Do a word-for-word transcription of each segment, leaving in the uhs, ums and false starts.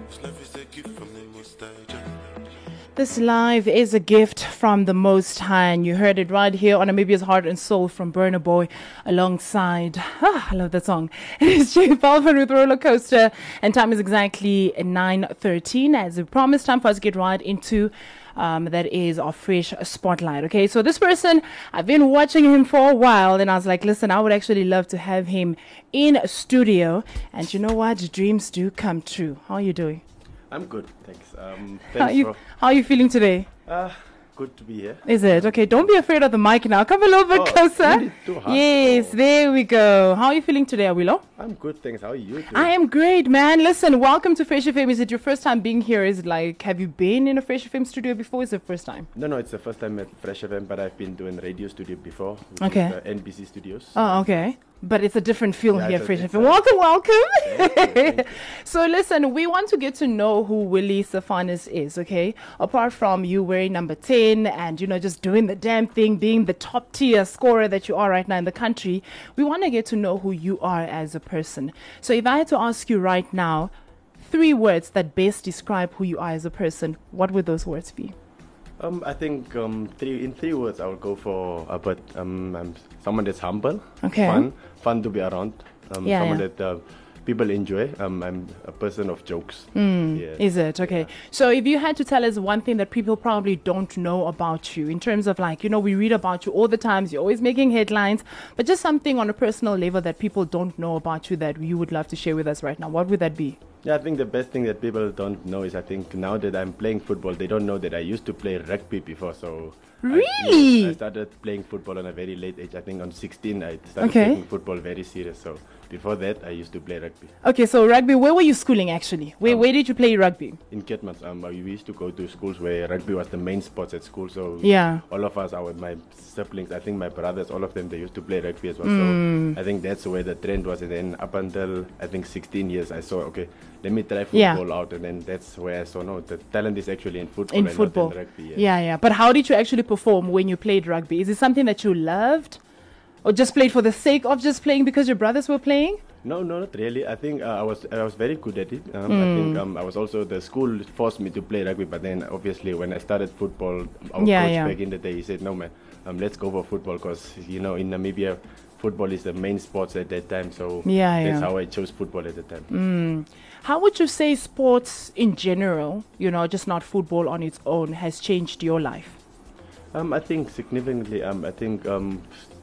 This live is a gift from the Most High, and you heard it right here on Namibia's Heart and Soul from Burna Boy alongside, ah, I love that song. It's J Balvin with Roller Coaster, and time is exactly nine thirteen. As we promised, time for us to get right into Um, that is our fresh spotlight. Okay, so this person, I've been watching him for a while, and I was like, listen, I would actually love to have him in a studio. And you know what? Dreams do come true. How are you doing? I'm good, thanks. Um, thanks how, are you, for, how are you feeling today? Uh, good to be here. Is it? Okay, don't be afraid of the mic now. Come a little bit oh, closer. Really too hard. Yes, oh. There we go. How are you feeling today, Awilo? I'm good, thanks. How are you doing? I am great, man. Listen, welcome to Fresh F M. Is it your first time being here? Is it like, have you been in a Fresh F M studio before? Is it the first time? No, no, it's the first time at Fresh F M, but I've been doing radio studio before. Okay. The N B C studios. Oh, okay. But it's a different feel yeah, here, Fresh a, F M. Welcome, welcome. Thank you, thank you. So listen, we want to get to know who Willie Safanis is, okay? Apart from you wearing number ten and, you know, just doing the damn thing, being the top tier scorer that you are right now in the country, we want to get to know who you are as a person. So if I had to ask you right now, three words that best describe who you are as a person, what would those words be? Um, I think um, three in three words I would go for. Uh, but um, I'm someone that's humble, okay, fun, fun to be around. Um, yeah, someone yeah. that uh, people enjoy. Um, I'm a person of jokes. Mm, yeah. Is it? Okay. Yeah. So if you had to tell us one thing that people probably don't know about you in terms of like, you know, we read about you all the times, you're always making headlines, but just something on a personal level that people don't know about you that you would love to share with us right now, what would that be? Yeah, I think the best thing that people don't know is I think now that I'm playing football, they don't know that I used to play rugby before. So really, I, I started playing football on a very late age. I think on sixteen, I started okay. taking football very serious. So before that, I used to play rugby. Okay, so rugby, where were you schooling actually? Where um, where did you play rugby? In Kettmans. Um, we used to go to schools where rugby was the main sports at school. So yeah, all of us, our my siblings, I think my brothers, all of them, they used to play rugby as well. Mm. So I think that's where the trend was. And then up until I think sixteen years, I saw, okay, let me try football yeah. out. And then that's where I saw, no, the talent is actually in football in and football. not in rugby. Yes. Yeah, yeah. But how did you actually perform when you played rugby? Is it something that you loved? Or just played for the sake of just playing because your brothers were playing? No, no, not really. I think uh, I was I was very good at it. Um, mm. I think um, I was also, the school forced me to play rugby, but then obviously when I started football, our yeah, coach yeah. back in the day, he said, no man, um, let's go for football because, you know, in Namibia, football is the main sports at that time. So yeah, that's yeah. how I chose football at the time. Mm. How would you say sports in general, you know, just not football on its own, has changed your life? Um, I think significantly. Um, I think um,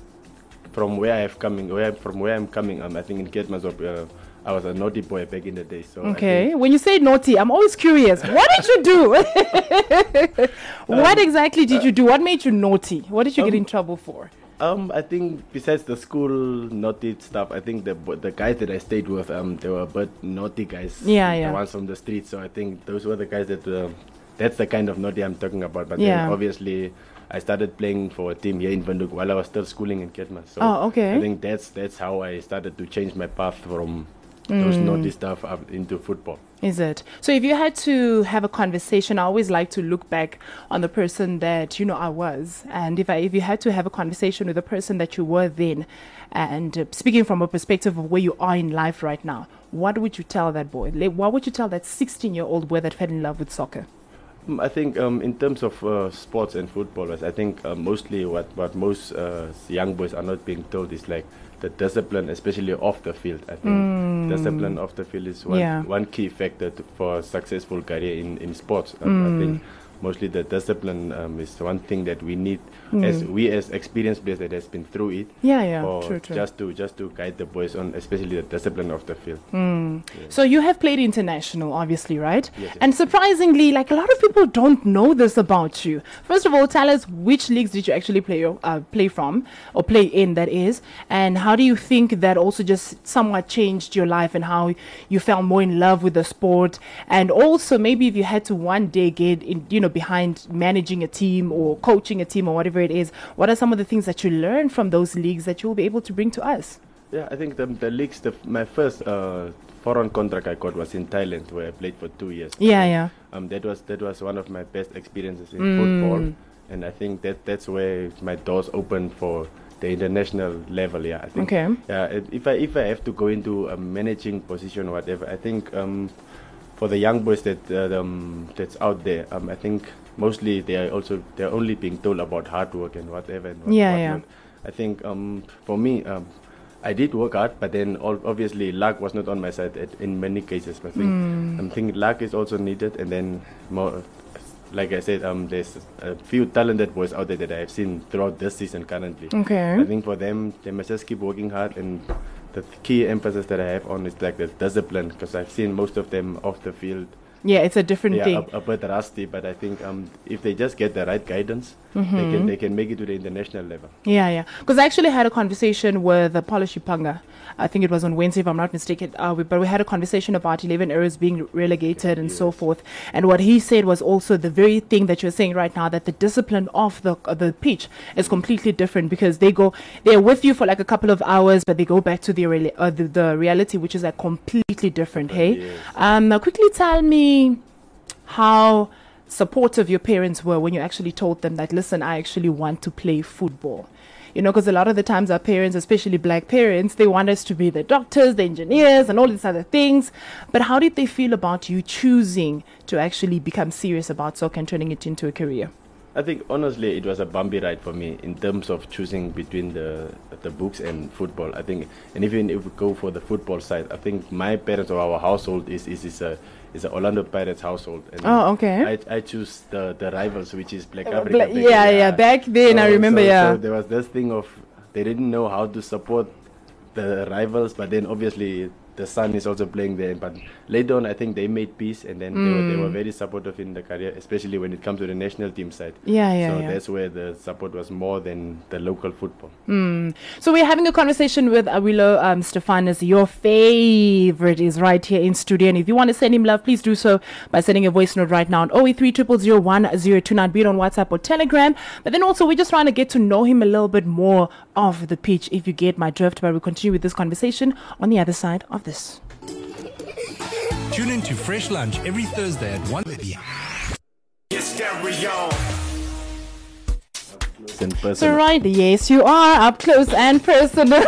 from where I have coming, where from where I'm coming, um, I think in Kettmasop, uh, I was a naughty boy back in the day. So okay, when you say naughty, I'm always curious. What did you do? What um, exactly did uh, you do? What made you naughty? What did you um, get in trouble for? Um, I think besides the school naughty stuff, I think the the guys that I stayed with, um, they were a bit naughty guys. Yeah, the yeah. The ones from the street. So I think those were the guys that. Uh, that's the kind of naughty I'm talking about. But yeah. then obviously, I started playing for a team here in Windhoek while I was still schooling in Kettmas. So oh, okay. I think that's that's how I started to change my path from mm. those naughty stuff up into football. Is it? So if you had to have a conversation, I always like to look back on the person that, you know, I was. And if I, if you had to have a conversation with the person that you were then, and uh, speaking from a perspective of where you are in life right now, what would you tell that boy? Like, what would you tell that sixteen-year-old boy that fell in love with soccer? I think um, in terms of uh, sports and footballers, I think uh, mostly what, what most uh, young boys are not being told is like the discipline, especially off the field. I think mm. discipline off the field is one, yeah. one key factor to, for a successful career in, in sports. Um, mm. I think mostly the discipline um, is one thing that we need mm. as we as experienced players that has been through it. Yeah, yeah, or true, true. Just to just to guide the boys on, especially the discipline of the field. Mm. Yeah. So you have played international, obviously, right? Yes, yes. And surprisingly, like a lot of people don't know this about you. First of all, tell us which leagues did you actually play uh, play from or play in, that is, and how do you think that also just somewhat changed your life and how you fell more in love with the sport, and also maybe if you had to one day get in, you know, behind managing a team or coaching a team or whatever it is, what are some of the things that you learned from those leagues that you'll be able to bring to us? Yeah, I think the, the leagues, the, my first uh, foreign contract I got was in Thailand, where I played for two years. Yeah, so, yeah. Um, that was that was one of my best experiences in mm. football, and I think that that's where my doors opened for the international level. Yeah, I think. Okay. Yeah, if I if I have to go into a managing position or whatever, I think um, for the young boys that uh, um, that's out there, um, I think mostly they are also they're only being told about hard work and whatever. And what, Yeah, whatnot. yeah. I think um, for me, um, I did work hard, but then all, obviously luck was not on my side at, in many cases. I think Mm. I think luck is also needed, and then more. Like I said, um, there's a few talented boys out there that I have seen throughout this season currently. Okay. I think for them, they must just keep working hard, and the key emphasis that I have on is like the discipline, because I've seen most of them off the field. Yeah, it's a different Yeah, thing. a, a bit rusty, but I think um, if they just get the right guidance, Mm-hmm. they can they can make it to the international level. Yeah, yeah. Because I actually had a conversation with uh, Paulo Shipanga. I think it was on Wednesday, if I'm not mistaken. Uh, we, but we had a conversation about eleven areas being relegated and so Yes. forth. And what he said was also the very thing that you're saying right now, that the discipline of the uh, the pitch is completely different, because they go, they're with you for like a couple of hours, but they go back to the reali- uh, the, the reality, which is like completely different. Hey, Yes. um, now quickly tell me how supportive your parents were when you actually told them that, listen, I actually want to play football. You know, because a lot of the times our parents, especially black parents, they want us to be the doctors, the engineers, and all these other things. But how did they feel about you choosing to actually become serious about soccer and turning it into a career? I think honestly it was a bumpy ride for me in terms of choosing between the the books and football. I think, and even if we go for the football side, I think my parents or our household is is, is a is a Orlando Pirates household. And Oh, okay. I I choose the the rivals, which is Black Uh, Africa. Bla- back yeah, then, yeah, back then I So- remember, so- yeah. So there was this thing of they didn't know how to support the rivals, but then obviously the son is also playing there. But later on, I think they made peace, and then they, were, they were very supportive in the career, especially when it comes to the national team side. Yeah, yeah, So yeah. that's where the support was more than the local football. Mm. So we're having a conversation with Awilo um, Stefanus. Your favorite is right here in studio. And if you want to send him love, please do so by sending a voice note right now on zero eight three zero zero zero one zero two nine. Be it on WhatsApp or Telegram. But then also we're just trying to get to know him a little bit more off the pitch, if you get my drift. But we'll continue with this conversation on the other side of this. Tune in to Fresh Lunch every Thursday at one p.m. In person. So right, yes, you are up close and personal.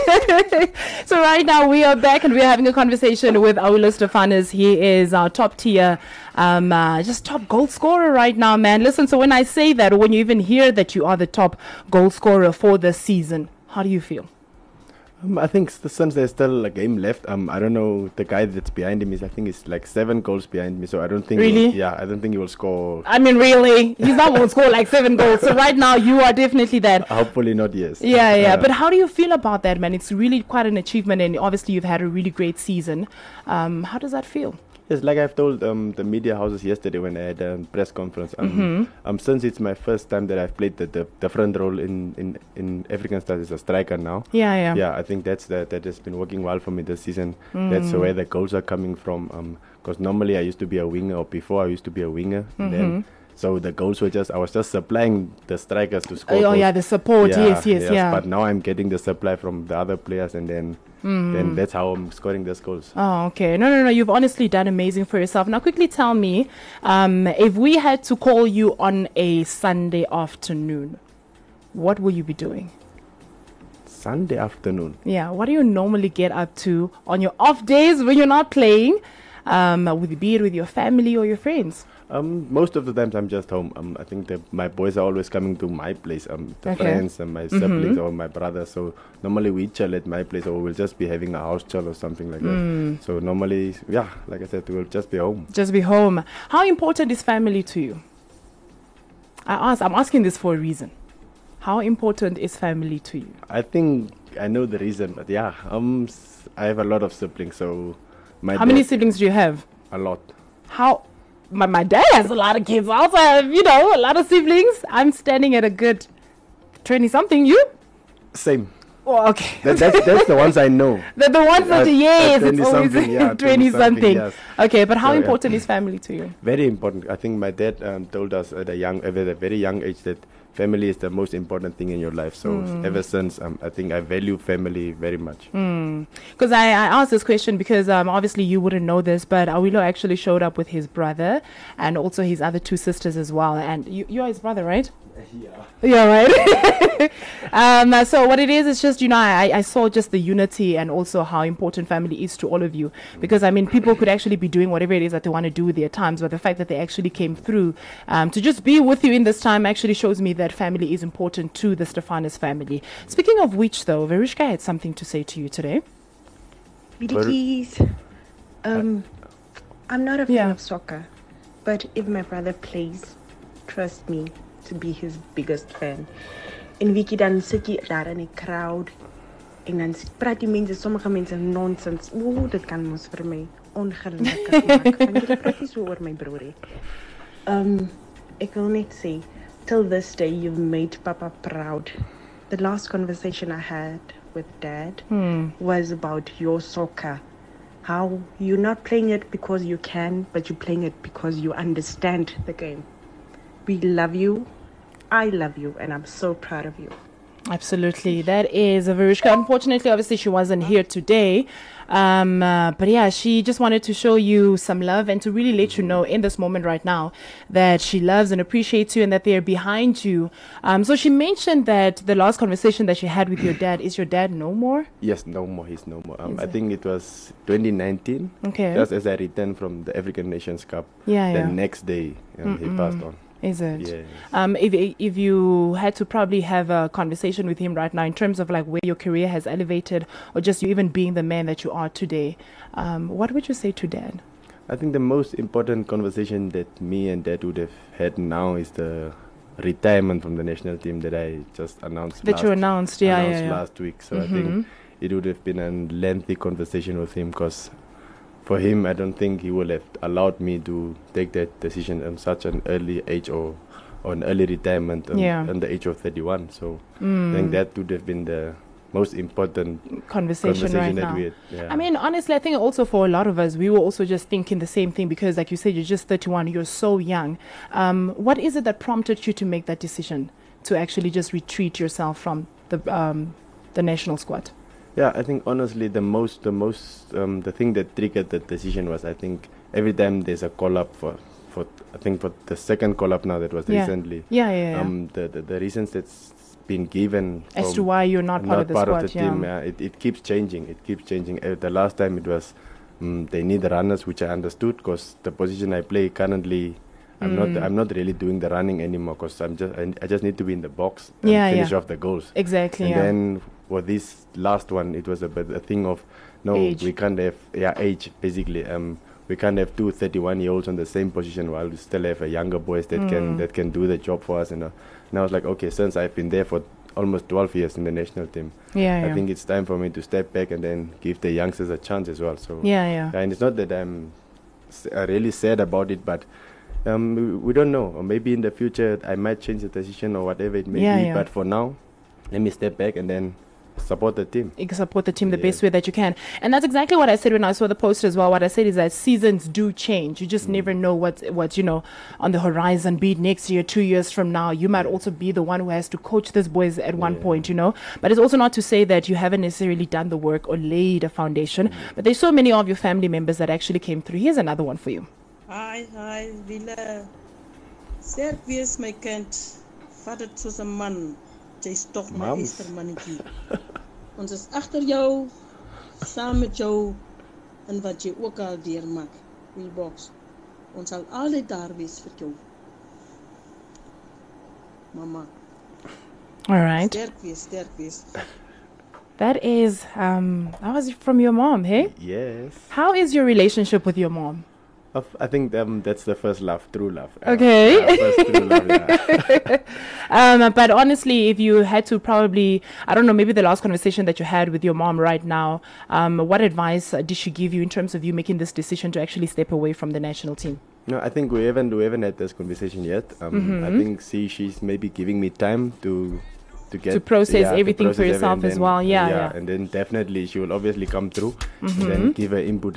So right now we are back and we are having a conversation with Awilo Stefanus. He is our top tier, um, uh, just top goal scorer right now, man. Listen, so when I say that, or when you even hear that you are the top goal scorer for this season, how do you feel? Um, I think s- since there's still a game left, um, I don't know, the guy that's behind him is, I think, is like seven goals behind me. So I don't think. he will- Really? yeah, I don't think he will score. I mean, really, he's not going to score like seven goals. So right now you are definitely that. Hopefully not. Yes. Yeah, yeah. Uh, But how do you feel about that, man? It's really quite an achievement, and obviously you've had a really great season. Um, how does that feel? Yes, like I've told um, the media houses yesterday when I had a press conference. Um, Mm-hmm. um, since it's my first time that I've played the, the, the front role in, in, in African Stars as a striker now. Yeah, yeah. Yeah, I think that's the, that has been working well for me this season. Mm. That's where the goals are coming from. Because normally I used to be a winger, or before I used to be a winger. And then, Mm-hmm. so the goals were just, I was just supplying the strikers to score Oh, goals. yeah, the support. Yes, yes, yeah. But now I'm getting the supply from the other players, and then, Mm. then that's how I'm scoring those goals. Oh, okay. No, no, no. You've honestly done amazing for yourself. Now, quickly tell me, um, if we had to call you on a Sunday afternoon, what will you be doing? Sunday afternoon. Yeah. What do you normally get up to on your off days when you're not playing? Um, would it be it with your family or your friends? Um, most of the times I'm just home. Um, I think that my boys are always coming to my place. Um, the Okay. friends and my siblings or my brothers. So normally we chill at my place, or we'll just be having a house chill or something like that. So normally, yeah, like I said, we'll just be home. Just be home. How important is family to you? I ask. I'm asking this for a reason. How important is family to you? I think I know the reason, but yeah, um, s- I have a lot of siblings, so my How many dad- siblings do you have? a lot. How my, my dad has a lot of kids. I also have, you know, a lot of siblings. I'm standing at a good twenty something. You? Same. Oh, okay. That, that's that's the ones I know. the, the ones that Uh, yes, uh, it's always twenty-something, yeah, twenty something. twenty-something, yes. Okay, but how So, yeah. important is family to you? Very important. I think my dad um, told us at a young, at a very young age that family is the most important thing in your life. So ever since, um, I think I value family very much. Because I, I asked this question because um, obviously you wouldn't know this, but Awilo actually showed up with his brother and also his other two sisters as well. And you, you're his brother, right? Yeah. Yeah, right. um, uh, so what it is, it's just, you know, I, I saw just the unity and also how important family is to all of you. Because, I mean, people could actually be doing whatever it is that they want to do with their times, but the fact that they actually came through um, to just be with you in this time actually shows me that family is important to the Stefanus family. Speaking of which, though, Verushka had something to say to you today. Keys. Um, I'm not a fan Yeah. of soccer, but if my brother plays, trust me to be his biggest fan. En Wiki dan sit jy daar in die crowd en dan s- praat die mense, sommige mense nonsens. Ooh, dit kan mos vir my ongelukkig maak. Van jy praat nie so oor my broer nie. Um, ek wil net sê, till this day you've made Papa proud. The last conversation I had with Dad was about your soccer. How you're not playing it because you can, but you're playing it because you understand the game. We love you. I love you, and I'm so proud of you. Absolutely. That is Verushka. Unfortunately, obviously, she wasn't here today. Um, uh, but yeah, she just wanted to show you some love and to really let you know in this moment right now that she loves and appreciates you and that they're behind you. Um, so she mentioned that the last conversation that she had with your dad, is your dad no more? Yes, no more. He's no more. Um, Is I it? think it was twenty nineteen. Okay. Just as I returned from the African Nations Cup. Yeah, The yeah. next day, um, he passed on. Is it? Yes. Um, if if you had to probably have a conversation with him right now in terms of like where your career has elevated or just you even being the man that you are today, um, what would you say to Dad? I think the most important conversation that me and Dad would have had now is the retirement from the national team that I just announced. That last, you announced, yeah, announced yeah, yeah. last week. So I think it would have been a lengthy conversation with him because for him, I don't think he would have allowed me to take that decision at such an early age or, or an early retirement on, Yeah. on the age of thirty-one. So I think that would have been the most important Conversation, conversation right that now. we had. Yeah. I mean, honestly, I think also for a lot of us, we were also just thinking the same thing because, like you said, you're just thirty-one, you're so young. Um, what is it that prompted you to make that decision to actually just retreat yourself from the um, the national squad? Yeah, I think honestly the most, the most, um, the thing that triggered the decision was I think every time there's a call up for, for I think for the second call up now that was Yeah. recently, Yeah, yeah, yeah. um, the, the the reasons that's been given As from to why you're not part of the squad, the yeah. team, yeah, it it keeps changing. It keeps changing. Uh, the last time it was um, they need the runners, which I understood because the position I play currently. I'm Mm. not. I'm not really doing the running anymore because I'm just. I, I just need to be in the box and Yeah, finish yeah. off the goals. Exactly, And yeah. then for this last one, it was a, bit a thing of no, Age. we can't have yeah age basically. Um, we can't have two thirty-one-year-olds on the same position while we still have a younger boys that Mm. can that can do the job for us. And, uh, and I was like, okay, since I've been there for almost twelve years in the national team, Yeah, I yeah. think it's time for me to step back and then give the youngsters a chance as well. So Yeah, yeah. and it's not that I'm s- uh, really sad about it, but. Um, we, we don't know. Or maybe in the future I might change the decision or whatever it may Yeah, be. yeah. But for now, let me step back and then support the team. You can support the team the Yeah. best way that you can. And that's exactly what I said when I saw the post as well. What I said is that seasons do change. You just never know what's, what's, you know, on the horizon, be it next year, two years from now. You might also be the one who has to coach these boys at one Yeah. point, you know. But it's also not to say that you haven't necessarily done the work or laid a foundation. But there's so many of your family members that actually came through. Here's another one for you. Hi, hi, Wille. Sterk wees my kind. Vat dit soos 'n man. Jy's tog my Mams. Esther mannetjie. Ons is agter jou, saam met jou en wat jy ook al deurmaak. Wheelbox. Ons sal altyd daar wees vir jou. Mama, All right. sterk wees, sterk wees. That is, um, that was from your mom, hey? Yes. How is your relationship with your mom? Of- I think um, that's the first love, true love. Uh, Okay. yeah, first true love, yeah. Um, but honestly, if you had to probably, I don't know, maybe the last conversation that you had with your mom right now, um, what advice uh, did she give you in terms of you making this decision to actually step away from the national team? No, I think we haven't we haven't had this conversation yet. Um, I think see she's maybe giving me time to to get To process yeah, to everything for process yourself everything, as well. Yeah, yeah, yeah. and then definitely she will obviously come through and then give her input as well.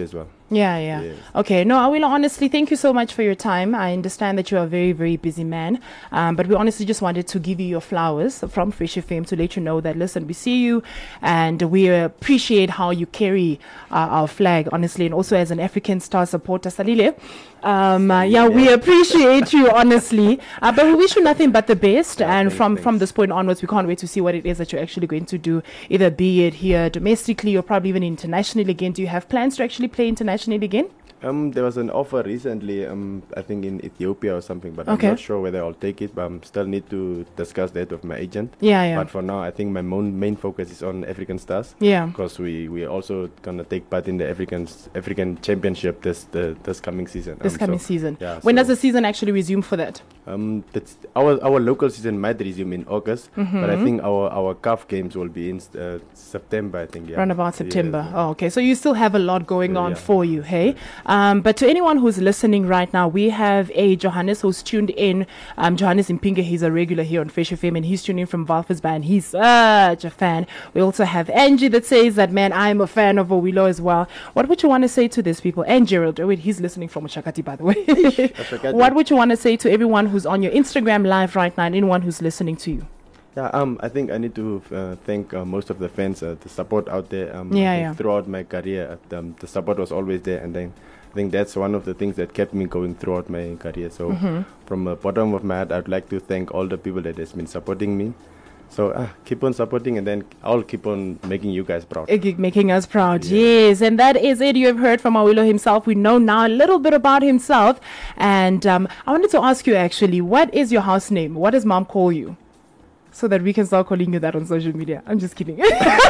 Yeah, yeah. Yes. Okay. No, Awilo, honestly, thank you so much for your time. I understand that you are a very, very busy man. Um, but we honestly just wanted to give you your flowers from Fresh F M to let you know that, listen, we see you and we appreciate how you carry uh, our flag, honestly, and also as an African Star supporter, Salile. Um, uh, yeah, we appreciate you, honestly. Uh, but we wish you nothing but the best. Yeah, and thanks, from, thanks. from this point onwards, we can't wait to see what it is that you're actually going to do, either be it here domestically or probably even internationally again. Do you have plans to actually play internationally again? Um, there was an offer recently, um, I think in Ethiopia or something, but Okay. I'm not sure whether I'll take it. But I still need to discuss that with my agent. Yeah, yeah. But for now, I think my mon- main focus is on African Stars. Yeah. Because we we also gonna take part in the African African Championship this the, this coming season. This Um, coming so, season. Yeah. When so, does the season actually resume for that? Um, that's our our local season might resume in August, Mm-hmm. but I think our our C A F games will be in uh, September. I think. Yeah. Around about Yes, September. yeah. Oh, okay. So you still have a lot going Uh, on yeah. for you, hey? Um, but to anyone who's listening right now, we have a Johannes who's tuned in. Um, Johannes Impinga, he's a regular here on Fresh F M, and he's tuned in from Valfers Band. He's such a fan. We also have Angie that says that, man, I'm a fan of Awilo as well. What would you want to say to these people? And Gerald, oh wait, he's listening from Ushakati, by the way. Ushakati. What would you want to say to everyone who's on your Instagram live right now and anyone who's listening to you? Yeah, um, I think I need to uh, thank uh, most of the fans, uh, the support out there. Um, Yeah, I think yeah. Throughout my career, uh, um, the support was always there, and then I think that's one of the things that kept me going throughout my career. So, Mm-hmm. from the bottom of my heart, I'd like to thank all the people that has been supporting me. So, uh, keep on supporting, and then I'll keep on making you guys proud. Uh, making us proud. Yeah. Yes, and that is it. You have heard from Awilo himself. We know now a little bit about himself. And um, I wanted to ask you actually, what is your house name? What does mom call you? So that we can start calling you that on social media. I'm just kidding.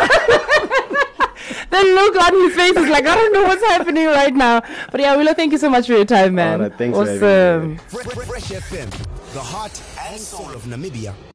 The look on his face is like, I don't know what's happening right now. But yeah, Awilo, thank you so much for your time, man. Alright, thanks for having me. Awesome. Fresh F M, the heart and soul of Namibia.